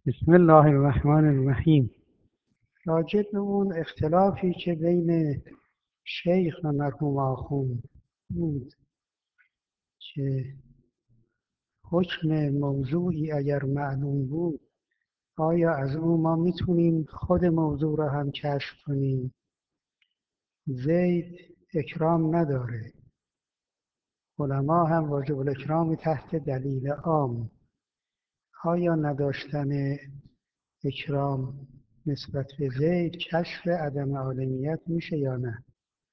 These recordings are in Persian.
بسم الله الرحمن الرحیم. راجع به اون اختلافی که بین شیخ و مرحوم آخوند بود که حکم موضوعی اگر معلوم بود، آیا از اون ما میتونیم خود موضوع را هم کشف کنیم؟ زید اکرام نداره. علما هم واجب الاکرام تحت دلیل عام. آیا نداشتن اکرام نسبت به زید کشف عدم عالمیت میشه یا نه؟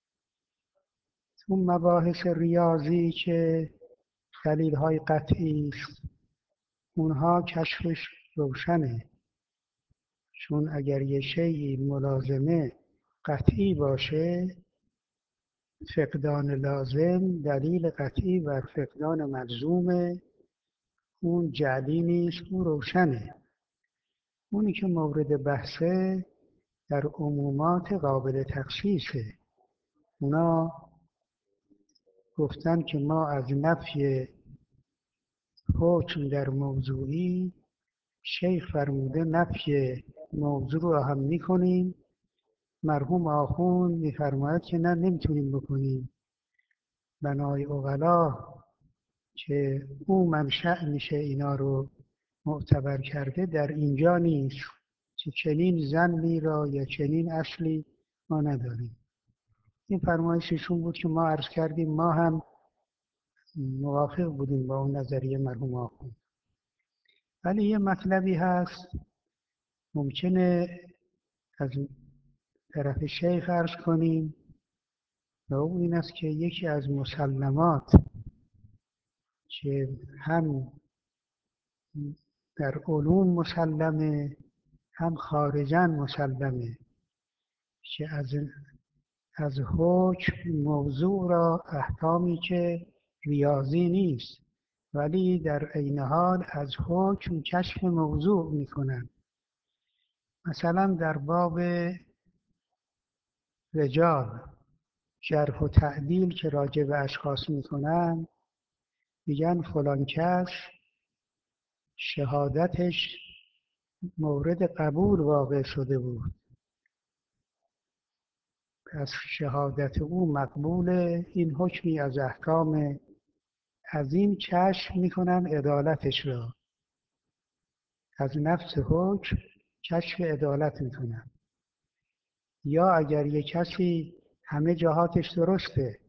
اون مباحث ریاضی که دلیل‌های قطعی است، اونها کشفش روشنه، چون اگر یه شیعی ملازمه قطعی باشه، فقدان لازم دلیل قطعی بر فقدان ملزوم، اون جعلی نیست، اون روشنه. اونی که مورد بحثه در عمومات قابل تخصیصه. اونا گفتن که ما از نفی حکم در موضوعی، شیخ فرموده نفی موضوع رو هم میکنیم، مرحوم آخوند میفرماید که نه، نمیتونیم بکنیم. بنای عقلا که او منشأ میشه اینا رو معتبر کرده در اینجا نیست که چنین ظنی را یا چنین اصلی ما نداریم. این فرمایششون بود که ما عرض کردیم ما هم موافق بودیم با اون نظریه مرحوم آخوند. ولی یه مطلبی هست ممکنه از طرف شیخ عرض کنیم، و او این است که یکی از مسلمات که هم در علوم مسلمه هم خارجاً مسلمه، که از حکم موضوع را احکامی که ریاضی نیست ولی در عین حال از حکم کشف موضوع میکنن. مثلا در باب رجال جرح و تعدیل که راجع به اشخاص میکنن، میگن فلان کس شهادتش مورد قبول واقع شده بود، پس شهادت او مقبوله، این حکمی از احکام، از این کشف میکنن عدالتش را، از نفس حکم کشف عدالت میکنن. یا اگر یک کسی همه جهاتش درسته،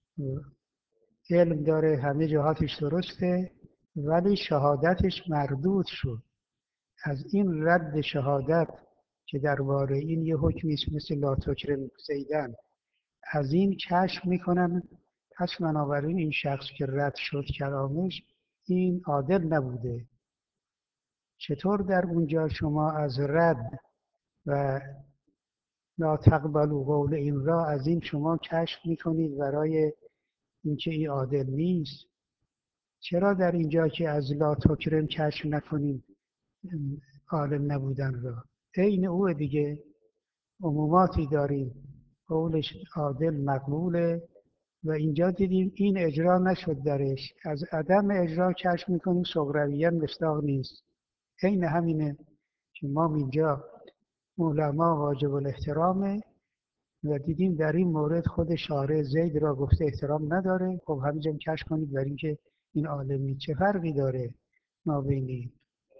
علم داره، همه جهاتش درسته، ولی شهادتش مردود شد، از این رد شهادت که درباره این یه حکمی است مثل لا تکرم زیدن، از این کشف میکنن، پس بنابراین این شخص که رد شد کلامش، این عادل نبوده. چطور در اونجا شما از رد و لا تقبلوا قول این را، از این شما کشف میکنید برای اینکه این عادل نیست؟ چرا در اینجا که از لا تکرم کشف نکنید عالم نبودن را؟ عین او دیگه، عموماتی داریم قولش عادل مقبوله و اینجا دیدیم این اجرا نشد درش، از عدم اجرا کشف میکنیم صغرویاً مصداق نیست. عین همینه که ما اینجا علما واجب الاحترامه و دیدیم در این مورد خود شارع زید را گفته احترام نداره، خب همینجا کشف کنید برای اینکه این عالمی. چه فرقی داره ما بین این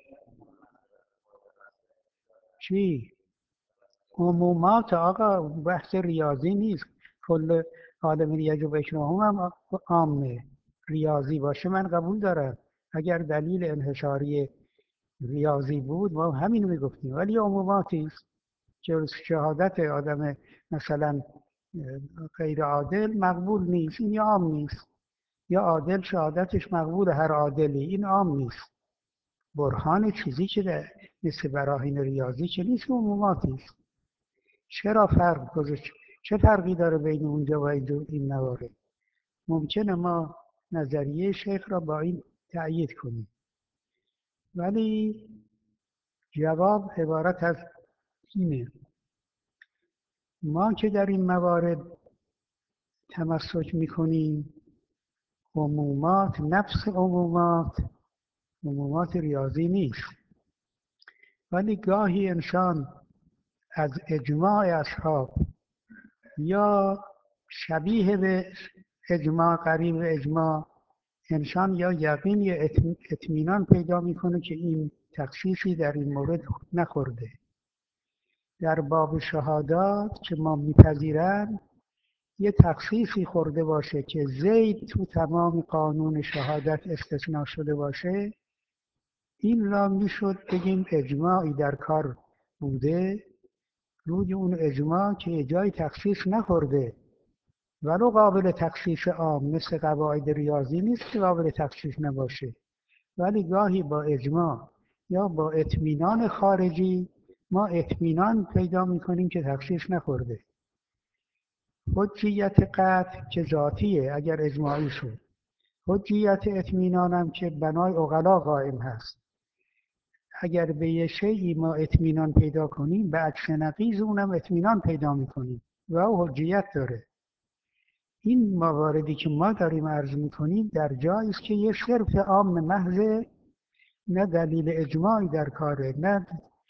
چی؟ عمومات آقا بحث ریاضی نیست. کل عالم یجب اجماعهم هم عامه، ریاضی باشه من قبول دارم. اگر دلیل انحصاری ریاضی بود ما همین میگفتیم، ولی عموماتی است که شهادت آدم مثلا غیر عادل مقبول نیست، این یا عام نیست، یا عادل شهادتش مقبول هر عادلی، این عام نیست. برهان چیزی که مثل براهین ریاضی که نیست، عموماتی است. چرا فرق گذاشت؟ چه فرقی داره بین اونجا و این موارد؟ ممکنه ما نظریه شیخ را با این تأیید کنیم، ولی جواب عبارت از اینه: ما که در این موارد تمسک میکنیم، عمومات نفس عمومات ریاضی نیست. ولی گاهی انسان از اجماع اصحاب یا شبیه به اجماع، قریب به اجماع، انسان یا یقین یا اطمینان پیدا میکنه که این تخصیصی در این مورد نخورده. در باب شهادات که ما میپذیرن یه تخصیصی خورده باشه که زید تو تمام قانون شهادت استثناء شده باشه، این را میشد بگیم اجماعی در کار بوده، روی اون اجماع که جای تخصیص نخورده، ولو قابل تخصیص عام مثل قواعد ریاضی نیست که قابل تخصیص نباشه، ولی گاهی با اجماع یا با اطمینان خارجی ما اطمینان پیدا میکنیم که تخصیص نخورده. حجیت قطع که ذاتیه اگر اجماعی شد، حجیت اطمینانم که بنای عقلا قائم هست. اگر به یه شیعی ما اطمینان پیدا کنیم به عکس نقیض اونم اطمینان پیدا میکنیم و او حجیت داره. این مواردی که ما داریم عرض میکنیم در جایی است که یه صرف عام محض، نه دلیل اجماعی در کاره، نه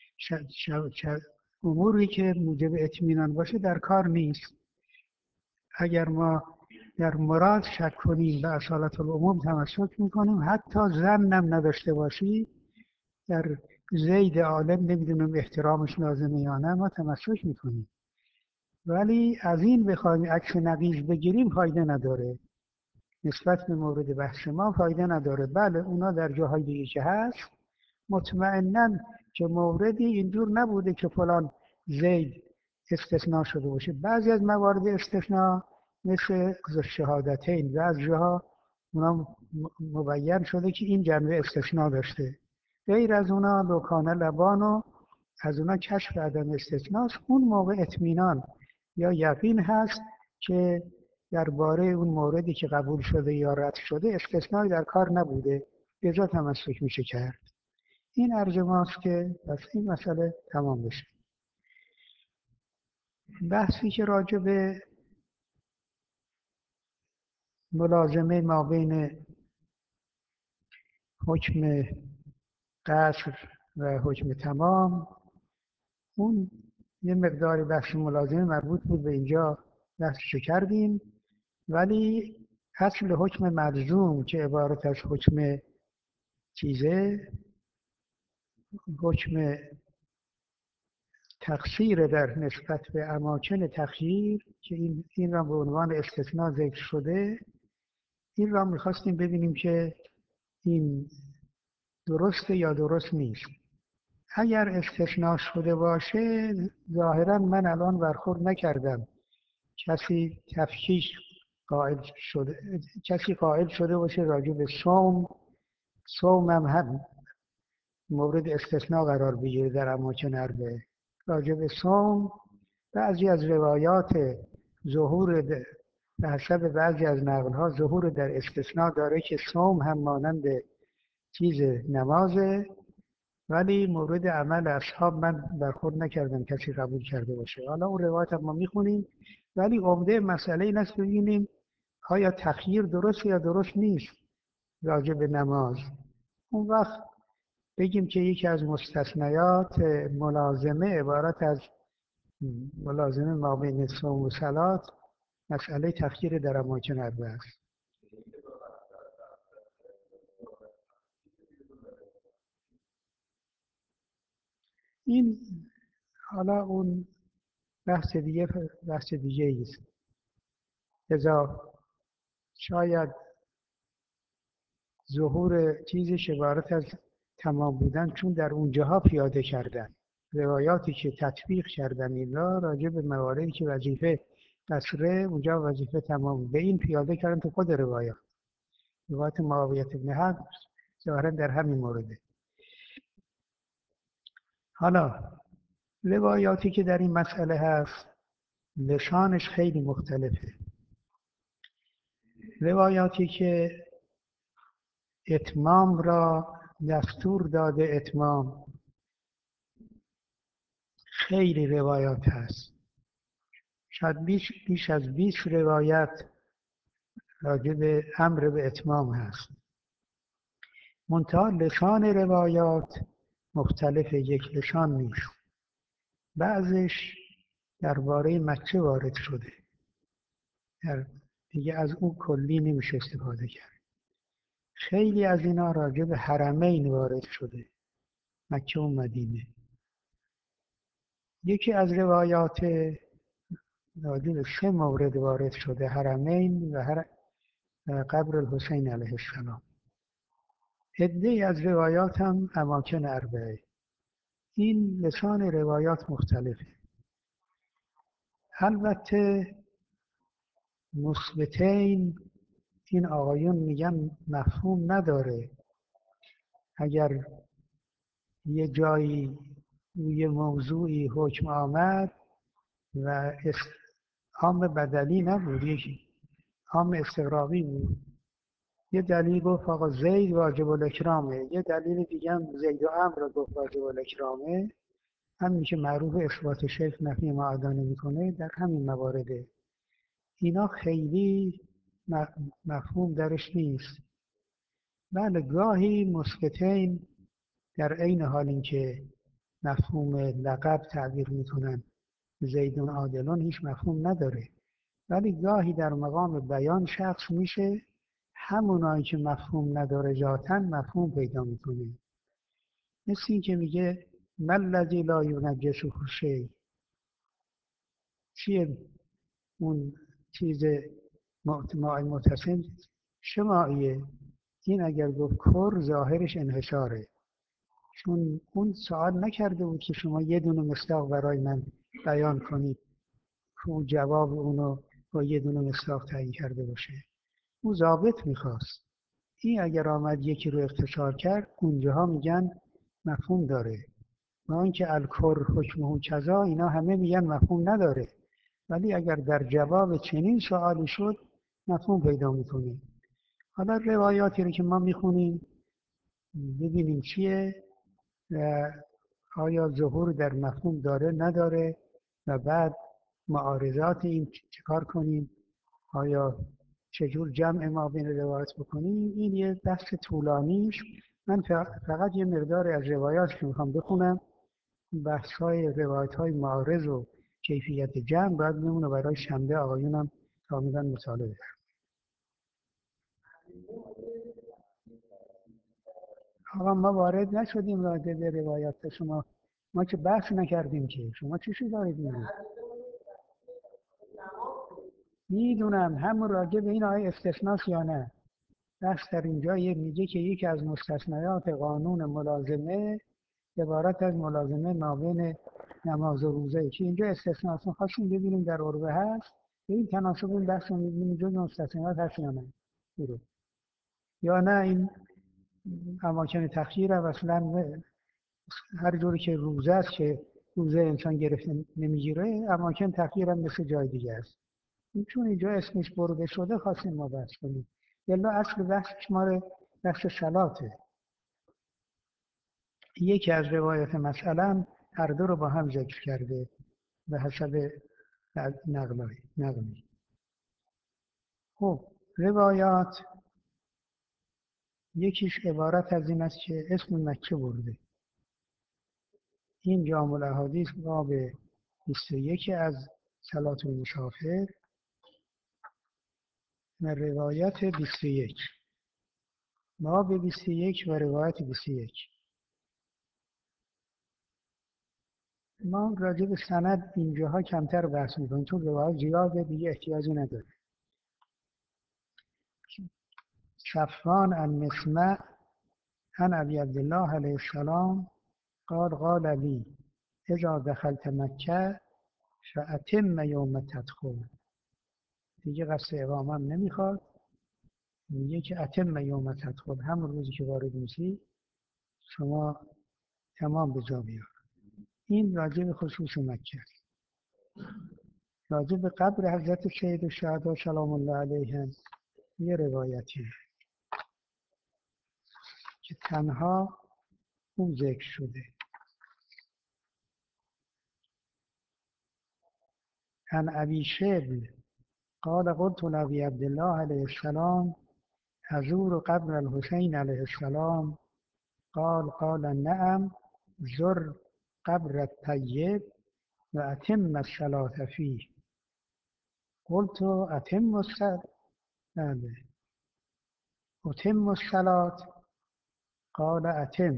اموری که موجب اطمینان باشه در کار نیست. اگر ما در مراد شک کنیم به اصالت العموم تمسک میکنیم، حتی ظنم نداشته باشی در زید عالم نمیدونم احترامش لازمه یا نه، ما تمسک میکنیم. ولی از این بخوایم عکس نقیض بگیریم فایده نداره، نسبت به مورد بحث ما فایده نداره. بله اونا در جاهای دیگه که هست مطمئناً که موردی اینجور نبوده که فلان زید استثناء شده باشه. بعضی از موارد استثناء مثل شهادتین و از جاها اونا مبین شده که این جنبه استثناء داشته. غیر از اونا لوکانه لبانو از اونا کشف عدم استثناء، اون موقع اطمینان یا یقین هست که درباره اون موردی که قبول شده یا رد شده استثنایی در کار نبوده، به جا تمسک میشه کرد. این عرض ماست که پس این مسئله تمام بشه. بحثی که راجع به ملازمه ما بین حکم قصر و حکم تمام، اون یه مقداری بحث ملازمه مربوط بود به اینجا بحثشو کردیم، ولی اصل حکم ملزوم که عبارت از حکم چیزه، حکم تقصیر در نسبت به اماکن تخییر که این را به عنوان استثناء ذکر شده، این را میخواستیم ببینیم که این درسته یا درست نیست. اگر استثناء شده باشه ظاهرا من الان برخورد نکردم کسی تفکیک قائل شده باشه راجع به صوم هم مورد استثناء قرار بگیره در اماکن اربعه. راجع به صوم بعضی از روایات ظهور به حسب بعضی از نقل‌ها ظهور در استثناء داره که صوم هم مانند چیز نمازه، ولی مورد عمل اصحاب من برخورد نکردم کسی قبول کرده باشه. حالا اون روایت هم ما میخونیم، ولی عمده مسئله این است ببینیم آیا تخییر درست یا درست نیست راجع به نماز. اون وقت بگیم که یکی از مستثنیات ملازمه عبارت از ملازمه ما بین صوم و صلات مسئله تخییر در اماکن اربعه است. این حالا اون بحث دیگه است. لذا شاید ظهور چیزش عبارت از تمام بودن چون در اونجاها پیاده کردن روایاتی که تطبیق کردن این را راجع به مواردی که وظیفه قصره اونجا وظیفه تمام به این پیاده کردن تو خود روایات معاویه بن حق ظاهرا در همین مورده. حالا روایاتی که در این مسئله هست لسانش خیلی مختلفه. روایاتی که اتمام را دستور داده اتمام خیلی روایات هست، شاید بیش از 20 روایت راجع به امر به اتمام هست. منتها لسان روایات مختلف یک لسان نیست. بعضش درباره مکه وارد شده، دیگه از اون کلی نمیشه استفاده کرد. خیلی از اینا راجع به حرمین وارد شده، مکه و مدینه. یکی از روایات راجع به 3 مورد وارد شده، حرمین و قبر الحسین علیه السلام. عده‌ای از روایات هم اماکن اربعه. این لسان روایات مختلفه. البته مثبتین این آقایون میگن مفهوم نداره. اگر یه جایی یه موضوعی حکم آمد و عام بدلی نبود، یکی عام استغراقی بود، یه دلیل گفت آقا زید واجب الاکرامه، یه دلیل دیگه هم زید و امر گفت واجب الاکرامه، همین که معروف اثبات شیخ نفی معادانه میکنه در همین موارده. اینا خیلی مفهوم درش نیست. بله گاهی مثبتین در عین حال اینکه مفهوم لقب تعبیر میکنن زیدون عادلون هیچ مفهوم نداره، ولی گاهی در مقام بیان شخص میشه همونایی که مفهوم نداره ذاتاً مفهوم پیدا میکنه. مثل این که میگه من الذی لا ینجسه شیء، چیه اون چیز متصل شماعیه. این اگر گفت کر ظاهرش انحصاره، چون اون سوال نکرده بود که شما یه دونه مصداق برای من بیان کنید که اون جواب اونو با یه دونه مصداق تعیین کرده باشه. اون ضابط میخواست. این اگر آمد یکی رو اختصار کرد اونجاها میگن مفهوم داره. ما اینکه الکر حکمه کذا اینا همه میگن مفهوم نداره، ولی اگر در جواب چنین سوالی شد مفهوم پیدا میکنه. حالا روایاتی رو که ما میخونیم ببینیم چیه و آیا ظهور در مفهوم داره نداره و بعد معارضات این چیکار کنیم، آیا چجور جمع ما بین روایات بکنیم. این یه بحث طولانیش. من فقط یه مقدار از روایات که میخوام بخونم، بحث های روایت های معارض و کیفیت جمع باید بمونه برای شنبه آقایونم کاملا مطالعه. آقا ما وارد نشدیم راجع به روایات شما، ما که بحث نکردیم که شما چیشی دارید میگید؟ میدونم همون راجع به این آیه استثناست یا نه. بحث در اینجا میگه که یکی از مستثنیات قانون ملازمه عبارت از ملازمه مابین نماز و روزه که اینجا استثناست. خواستیم ببینیم در عربه هست به این تناسب این بحث رو میبینیم جز مستثنیات هست یا نه یا نه این اماکن تخییر هم اصلا هر جوری که روزه است که روزه انسان گرفته نمیگیره اماکن تخییر هم مثل جای دیگه است. چون اینجا اسمش برده شده خواستیم ما بحث کنیم. یلا اصل بحثش ما بحث صلاته. یکی از روایت مثلا هر دو رو با هم ذکر کرده به حسب نقلی. خب روایات یکیش عبارت از این است که اسم مکه برده. این جامع الاحادیث باب 21 از صلات المسافر و روایت 21 باب 21 و روایت 21. ما راجع به سند اینجاها کمتر بحث می‌کنیم چون روایت زیاده دیگه احتیاجی نداره. صفوان عن مسمع عن ابی عبدالله علیه السلام قال لی اذا دخلت مکه فاتم یوم تدخل. دیگه قصد اقامم نمیخواد، میگه که اتم یوم تدخل، همون روزی که وارد میشی شما تمام به جا بیار. این راجع به خصوص مکه. راجع به قبر حضرت سید الشهدا سلام الله علیهم یه روایتی که تنها اون ذکر شده. عن ابی شبل قال قلت لابی عبدالله علیه السلام ازور قبر الحسین علیه السلام قال نعم زر قبر الطیب و اتم الصلاة فیه. قلت اتم الصلاة، بله، اتم الصلاة، قال اتم.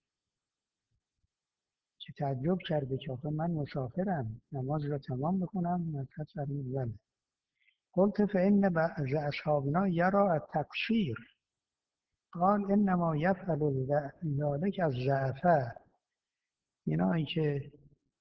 که تعجب کرده که آخه من مسافرم، نماز را تمام بکنم. مدت فرمود بله. قلت فإن بعض أصحابنا يرى التقصير. قال انما یفعل ذلك از ضعفاء. اینایی که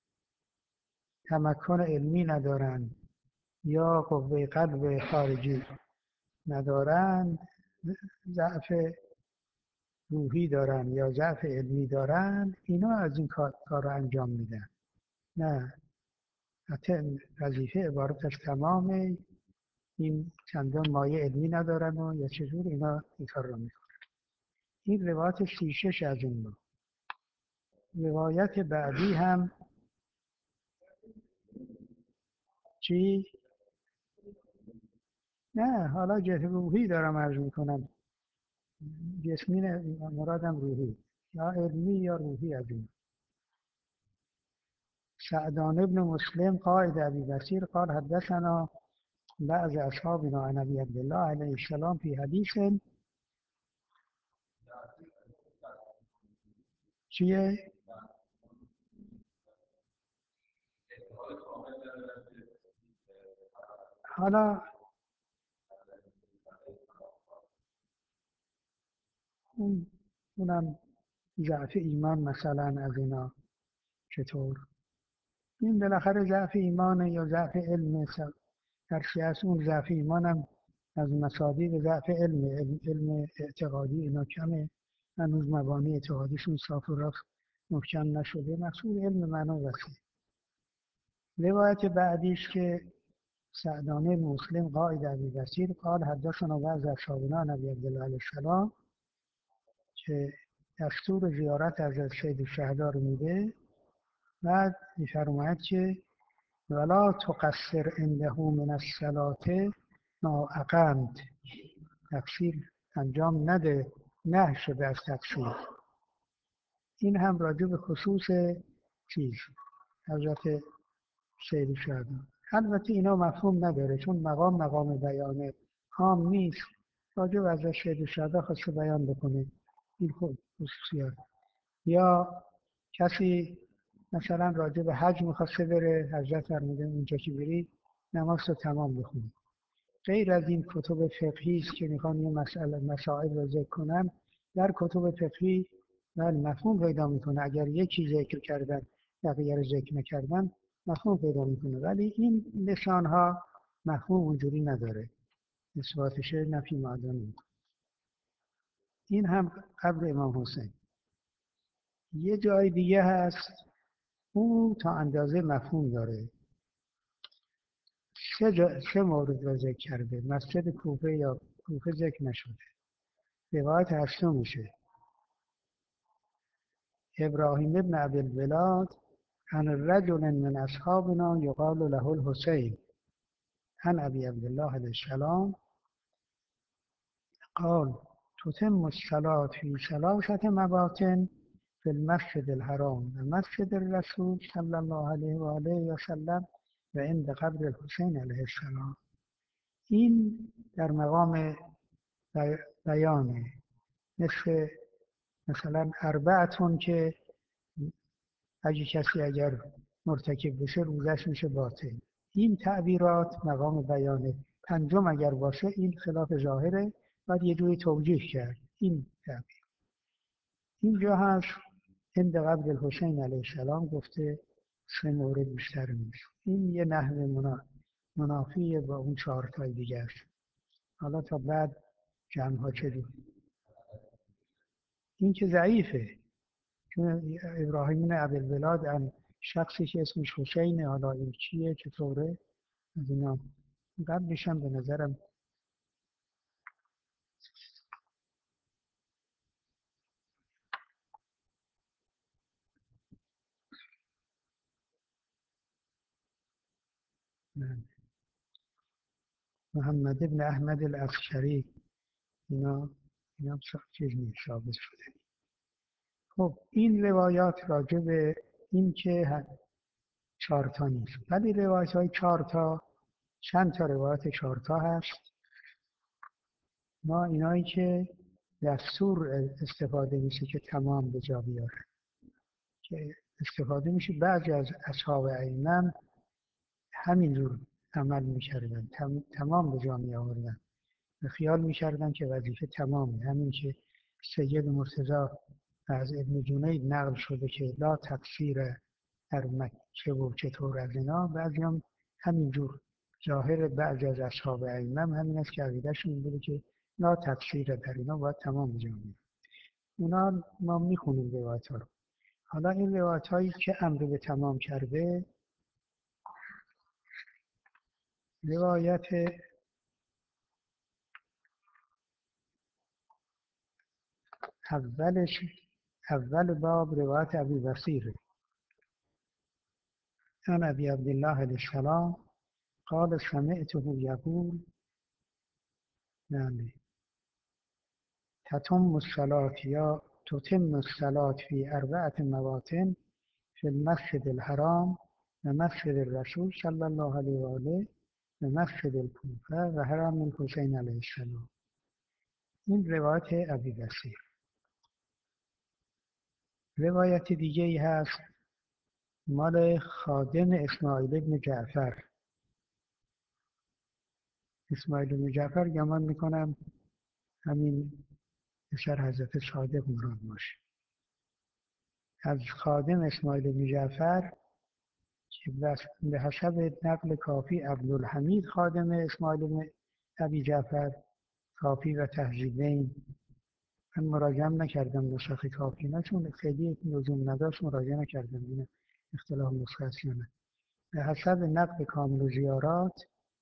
تمکن علمی ندارن یا قوه قلب خارجی ندارن، ضعف روحی دارن یا ضعف علمی دارن، اینا از این کار رو انجام میدن. نه، وظیفه عبارت از تمام این چندان مایه علمی ندارن و یا چجور اینا این کار رو میکنن. این روایت 36 از این بود. روایت بعدی هم چی؟ نه، حالا جهت روحی دارم عرض میکنم، جسمی مرادم روحی، یا علمی یا روحی. از این سعدان ابن مسلم قائد ابی بصیر قال حدثنا بعض اصحابنا عن ابي عبد الله علیه السلام فی حدیث. چیه؟ حالا اونم ضعف ایمان مثلا از اینا چطور؟ این بالاخره ضعف ایمانه یا ضعف علم. هرچی از اون ضعف ایمانم از مصادیق ضعف علم اعتقادی اینا کمه، هنوز مبانی اعتقادیشون صاف و رفت محکم نشده. مقصود علم معنا وسیع. روایت بعدیش که سعدانه مسلم قائد ابی بصیر قال حدثنا بعض اصحابنا نبی عبدالله علیه السلام، که دستور زیارت از سید الشهدا رو میده. بعد میفرماید که ولا تقصر عنده من الصلاة ما اقمت. تقصیر انجام نده، نه شده از تقصیر. این هم راجع به خصوص چیز حضرت سید شهدا. البته اینا مفهوم نداره، چون مقام بیان عام نیست. راجع به حضرت سید شهدا خواسته بیان بکنه این خصوصیات. یا کسی مثلا راجع به حج میخواسته بره، حضرت فرموده اونجا که بری نماز رو تمام بخونی. غیر از این کتب فقهی است که میخوان یه مسائل رو ذکر کنن، در کتب فقهی مفهوم پیدا میکنه. اگر یکی ذکر کردن بقیه رو ذکر نکردن مفهوم پیدا میکنه، ولی این لسان ها مفهوم اونجوری نداره، اثباتش نفی معدن. این هم قبر امام حسین. یه جای دیگه هست اون تا اندازه مفهوم داره. سه مورد رو ذکر کرده. مسجد کوفه یا کوفه ذکر نشده. روایت هشتم میشه ابراهیم ابن عبدالبلاد عن رجل من اصحابنا یقال له الحسین عن ابی عبدالله علیه السلام قال تتم الصلاة في ثلاثة مواطن في المسجد الحرام و مسجد الرسول صلی الله علیه و آله و سلم و عند قبر الحسین علیه السلام. این در مقام بیانه، مثلا اربعتون که اگر مرتکب بشه روزش میشه باطل. این تعبیرات مقام بیانه. پنجم اگر باشه این خلاف ظاهره، باید یه جوری توجیه کرد. این تعبیر اینجا هست عند قبر الحسین علیه السلام گفته سه مورد بیشتر نیست. این یه نحو منافی با اون 4 تای دیگه است. حالا تا بعد جمع‌ها چجور. این که ضعیفه، چون ابراهیم بن عبدالبلاد عن شخصی که اسمش حسینه، حالا این چیه چطوره از اینا قبلش هم به نظرم محمد ابن احمد الافشاری، اینا چیز نیست، ثابت شده. خب این روایات راجع به این که 4 تا نیست، ولی روایت های 4 تا، چند تا روایت 4 تا هست. ما اینایی که دستور استفاده میشه که تمام به جا بیاره، که استفاده میشه، بعضی از اصحاب ائمه همینجور عمل میکردن، تمام به جا می آوردن و خیال میکردن که وظیفه تمامه. همین که سید مرتضی از ابن جنید نقل شده که لا تقصیر در مکه و چطور از اینا، بعضی هم همینجور ظاهر بعضی از اصحاب ائمه همین است که عقیدهشون این بوده که لا تقصیر در اینا باید تمام بجا بیاد. اونا ما میخونیم روایت ها رو. حالا این روایت هایی که امر به تمام کرده، روایت اولش، اول باب روایت ابی بصیره عن ابی عبدالله علیه السلام قال سمعته یقول يعني تتم الصلاة یا تتم الصلاة في 4 مواطن في المسجد الحرام و مسجد الرسول صلی الله علیه و آله و مسجد الکوفه و حرم الحسین علیه السلام. این روایت ابی بصیر. روایت دیگه ای هست مال خادم اسماعیل بن جعفر. اسماعیل بن جعفر گمان میکنم همین پسر حضرت صادق مراد باشه. از خادم اسماعیل بن جعفر که به حسب نقل کافی عبدالحمید خادم اسماعیل بن ابی جعفر، کافی و تهذیبین، من مراجعه نکردم نسخه کافی نه، چون خیلی لزوم نداشت مراجعه نکردم ببینم اختلاف نسخه است یا نه. به حسب نقل کامل زیارات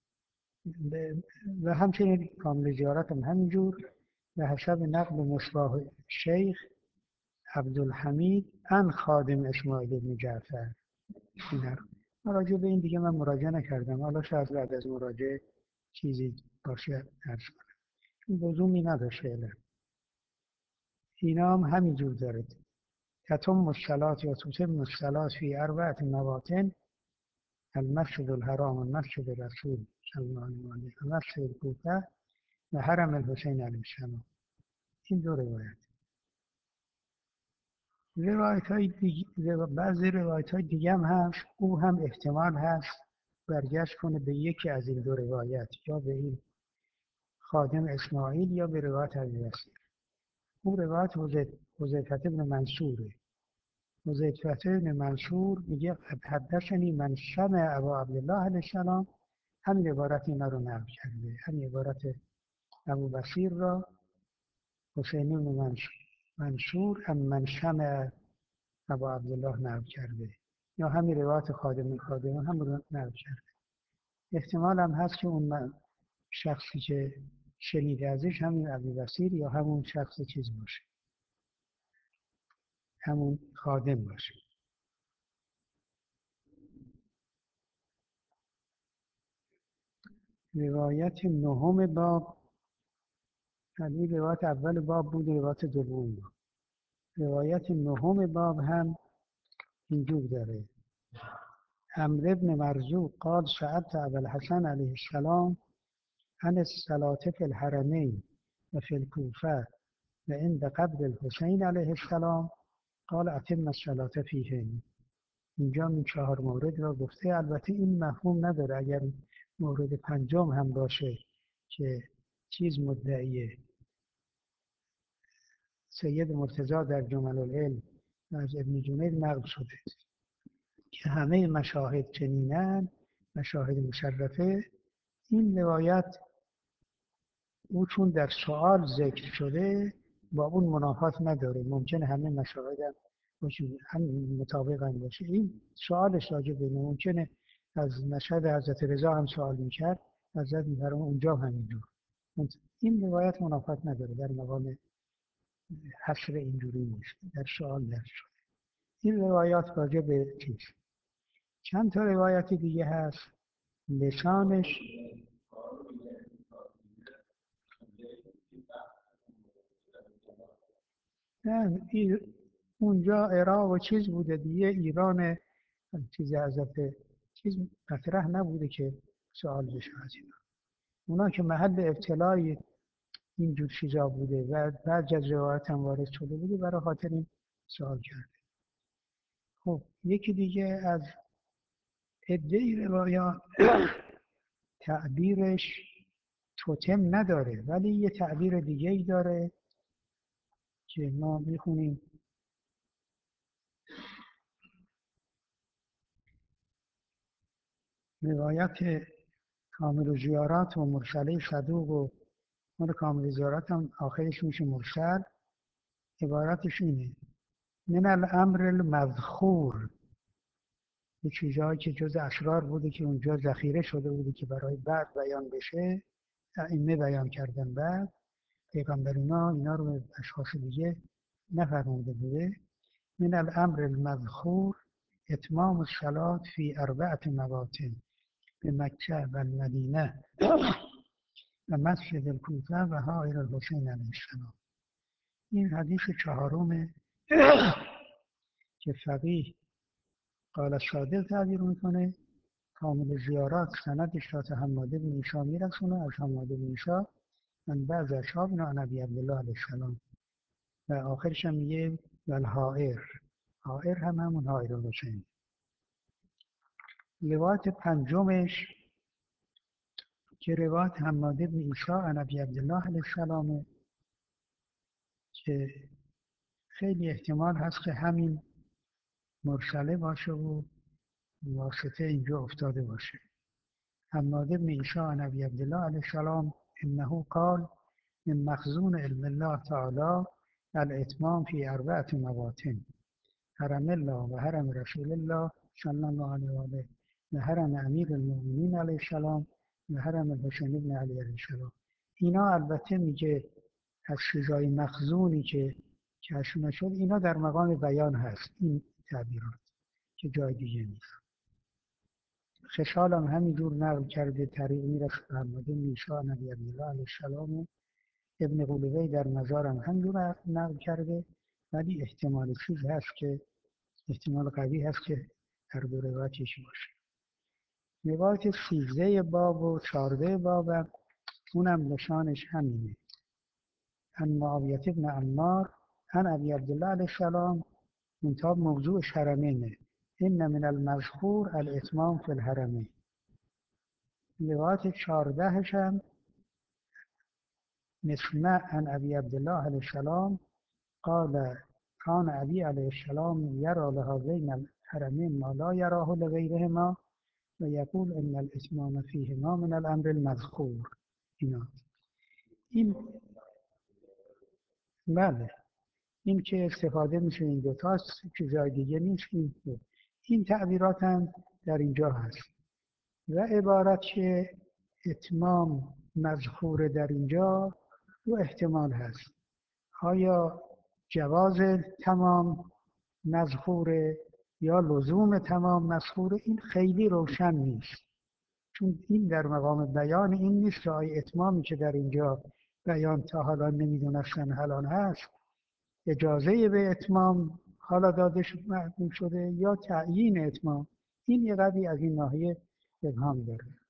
و همچنین کامل زیارات هم همینجور، به حسب نقل مصباح شیخ عبدالحمید ان خادم اسماعیل بن جعفر. این مراجعه به این دیگه من مراجعه نکردم، حالا شاید بعد از مراجعه چیزی باشه ارز کنم، چون لزومی نداشت فعلا. اینا هم همینجور داره تتم الصلاة یا تتم الصلاة فی 4 مواطن المسجد الحرام و مسجد رسول صلی الله علیه و آله و مسجد الکوفه و حرم الحسین علیه السلام. این دو روایت. روایت های دیگه، بعضی روایت های دیگه هم هست، او هم احتمال هست برگشت کنه به یکی از این دو روایت، یا به این خادم اسماعیل یا به روایت ابی بصیر. او روایت حذیفه بن منصوره. حذیفه بن منصور میگه حدثنی من سمع ابا عبدالله علیه السلام، همین عبارت اینا رو نقل کرده، همین عبارت ابو بصیر را حسین بن منصور هم من سمع ابا عبدالله نقل کرده، یا همین روایت خادم هم رو نقل کرده. احتمال هم هست که اون شخصی که شنیده ازش همین ابی بصیر یا همون شخص چیز باشه، همون خادم باشه. روایت نهم باب، یعنی روایت اول باب بود، روایت دوم بود. روایت نهم باب هم اینجور داره عمرو بن مرزوق قال سألت ابا الحسن علیه السلام عن الصلاة في الحرمين وفي الكوفة وعند قبر الحسين علیه السلام قال اتم الصلاة فیهن. اینجا این 4 مورد را گفته. البته این مفهوم نداره اگر مورد پنجم هم باشه که چیز مدعیه، سید مرتضی در جمل العلم از ابن جنید نقل شده که همه مشاهد چنینن، مشاهد مشرفه. این روایت او چون در سوال ذکر شده با اون منافات نداره، ممکنه همه مشاهد هم مطابق هم باشه. این سوالش راجع به ممکنه از مشهد حضرت رضا هم سوال میکرد، حضرت میفرمون اونجا همینجور. این روایت منافات نداره، در مقام حصر اینجوری نیست، در سوال در شده. این روایات راجع به چیز. چند تا روایت دیگه هست لسانش نه اونجا عراق و چیز بوده دیگه، ایران چیز ازت چیز مطرح نبوده که سوال بشه از اینا. اونا که محل ابتلای اینجور چیزا بوده و بعد از روایت هم وارد شده بوده، برای خاطر این سوال کرده. خب یکی دیگه از عده روایات تعبیرش توتم نداره، ولی یه تعبیر دیگه ای داره که ما میخونیم. روایت کامل زیارات و مرسله صدوق و مال کامل زیارات هم آخرش میشه مرسل. عبارتش اینه: من الامر المذخور، یه چیزهایی که جز اسرار بوده که اونجا ذخیره شده بوده که برای بعد بیان بشه، ائمه بیان کردن، بعد پیغمبرینا اینا رو به اشخاص دیگه نفرموده بوده. من الامر المذخور اتمام الصلاة فی 4 مواطن به مکه و المدینه و مسجد الکوفه و حائر الحسین علیه السلام. این حدیث چهارم که فقیه قال صادق تعبیر میکنه. کامل زیارات سندش تا حماد بن عیسی میرسونه، از حماد بن عیسی من بعض اصحاب اینا نبی عبدالله علیه السلام، و آخرش هم میگه والحائر، حائر هم همون حائر الحسین. روایت پنجمش که روایت حماد بن عیسی نبی عبدالله علیه السلام، که خیلی احتمال هست که همین مرسله باشه و واسطه اینجا افتاده باشه. حماد بن عیسی نبی عبدالله علیه السلام انه قال من مخزون علم الله تعالی الاتمام فی 4 مواطن: حرم الله و حرم رسول الله صلی الله علیه و آله و حرم امیر المؤمنین علیه السلام و حرم الحسین بن علی علیه السلام. اینا البته میگه از چیزای مخزونی که کشف نشد، اینا در مقام بیان هست این تعبیرات، که جای دیگه نیست. خشال هم همینجور نقل کرده، طریق میرسه به حماد بن عیسی نبی عبدالله علیه السلام. ابن قلوی در مزار هم همینجور نقل کرده، ولی احتمال چیز هست که احتمال قوی هست که هر دو روایت یکی باشه. روایت 13 باب و 14 باب اونم نشانش همینه. عن معاویه بن عمار عن ابی عبدالله علیه السلام، منتها موضوعش حرمینه: ان من المذخور الاتمام فی الحرمین. روایت 14 هم مسمع عن ابی عبدالله علیه السلام قال کان ابی علیه السلام یرا لهذین الحرمین ما لا یراه لغیرهما و یقول ان الاتمام فیهما من الامر المذخور. اینا این بله، این که استفاده میشه این دوتاست، چیزای دیگه نیست. این تعبیرات هم در اینجا هست و عبارت که اتمام مذخور در اینجا دو احتمال هست: آیا جواز تمام مذخوره یا لزوم تمام مذخوره. این خیلی روشن نیست، چون این در مقام بیان این نیست که آیا اتمامی که در اینجا بیان تا حالا نمیدونستن الان هست، اجازه به اتمام حالا داده شده یا تعیین اتمام. این یه قدری از این ناحیه ابهام داره.